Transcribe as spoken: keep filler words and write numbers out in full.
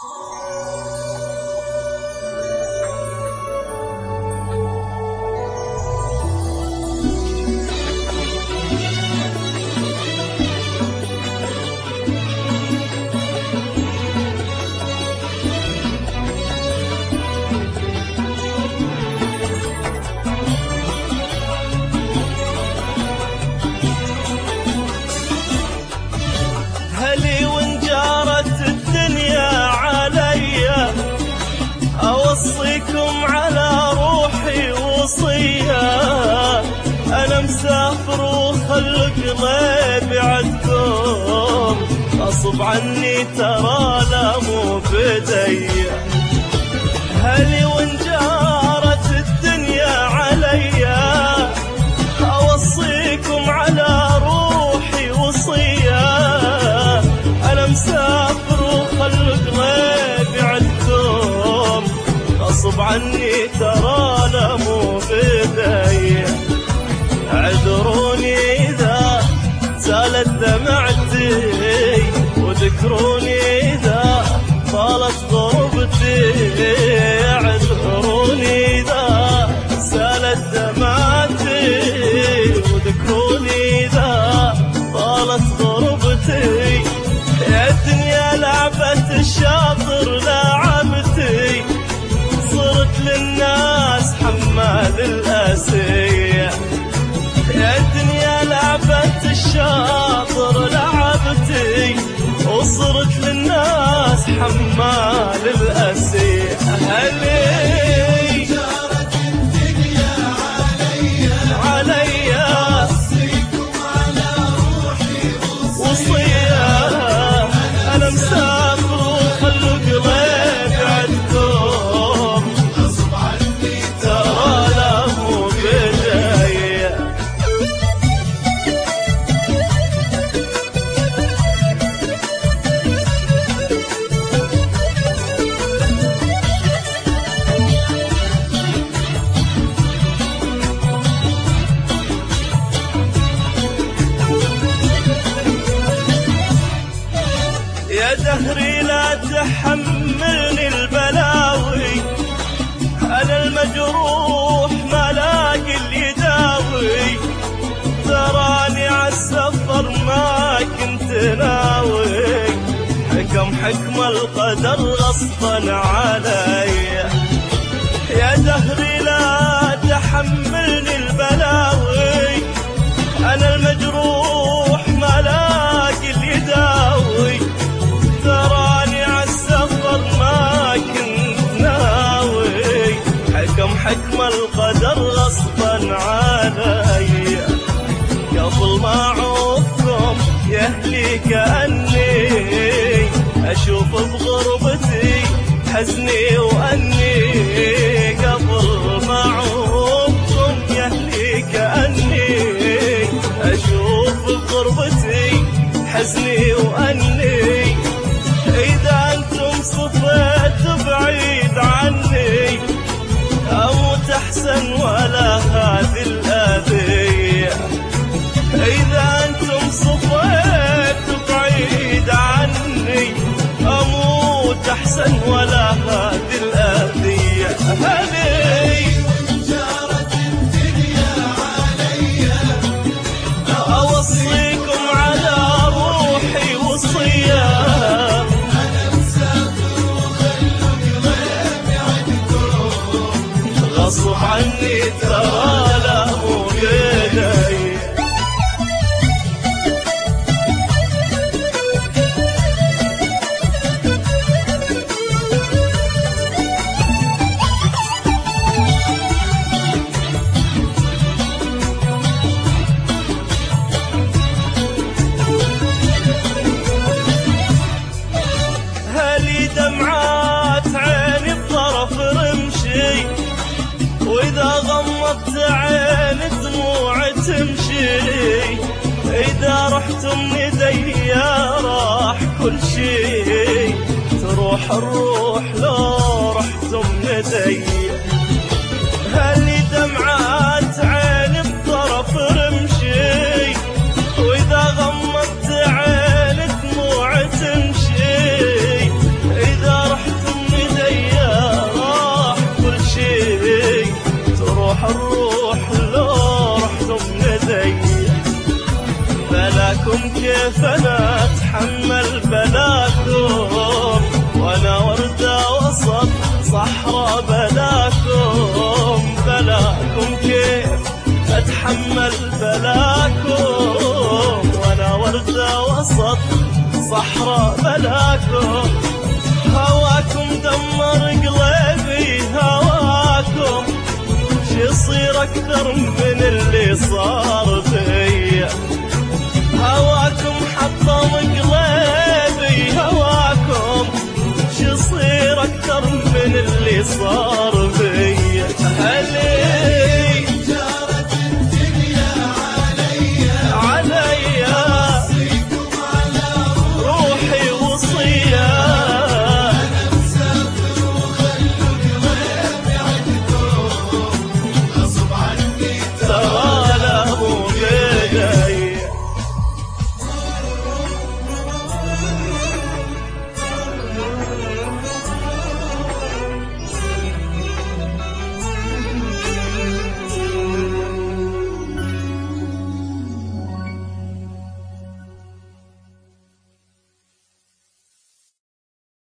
هلي وان جارت الدنيا عليا أوصيكم على روحي وصية. أنا مسافر وخلق قلبي عدكم، غصب عني ترى لا مو بديا. هلي وان جارت الدنيا عليا أوصيكم على روحي وصية. أنا مسافر وخلق غيبي عدكم، غصب عني ترى لا مو بداية. اعذروني إذا زالت دمعتي، وذكروني إذا طالت غربتي. اعذروني إذا زالت دمعتي، وذكروني إذا طالت غربتي. يا الدنيا لعبة الشاطر لعبتي، صرت للناس حمال الأسية. يا الدنيا لعبة الشاطر لعبتي، وصرت للناس حمال الأسية. هلي جارت الدنيا عليا عليا أوصيكم على روحي وصية. أنا مسافر وخلق قلبي عدكم، غصب عني ترى لا مو بداية. يا دهري لا تحملني البلاوي، أنا المجروح ما لاقي اللي يداوي. تراني عالسفر ما كنت ناوي، حكم حكم القدر غصبا علي. يا دهري لا تحملني البلاوي، أنا المجروح ما لاقي اللي يداوي. تراني عالسفر ما كنت ناوي، حكم حكم القدر غصبا علي. قبل ما أعوفكم يا أهلي كأني أشوف بغربتي حزني وأني. قبل ما أعوفكم يا أهلي كأني أشوف بغربتي حزني وأني. إذا أنتم صفيت بعيد عني، أموت أحسن ولا هذه الأذية. إذا أنتم صفيت بعيد عني، أموت أحسن ولا هذه الأذية. هلي جارت الدنيا عليا أوصيكم على روحي وصية. أنا مسافر وخلق غيبي عدكم، غصب عني ترى لا مو بداية. هلي دمعات عيني بطرف رمشي، وإذا غمضت عيني دموع تمشي. إذا رحت من ايديا راح كل شي، تروح الروح لو رحت من ايديا. هلي دمعات عيني بطرف رمشي، وإذا غمضت عيني دموع تمشي. إذا أجمل بلاكم، وأنا وردة وسط صحراء بلاكم. هواكم دمر قلبي هواكم، شي يصير أكثر من اللي صار فيا. هواكم حطم قلبي هواكم، شي يصير أكثر من اللي صار فيا. هلي جارت الدنيا عليا عليا أوصيكم على روحي وصية. أنا مسافر وخلوا قلبي عندكم غصب عني ترى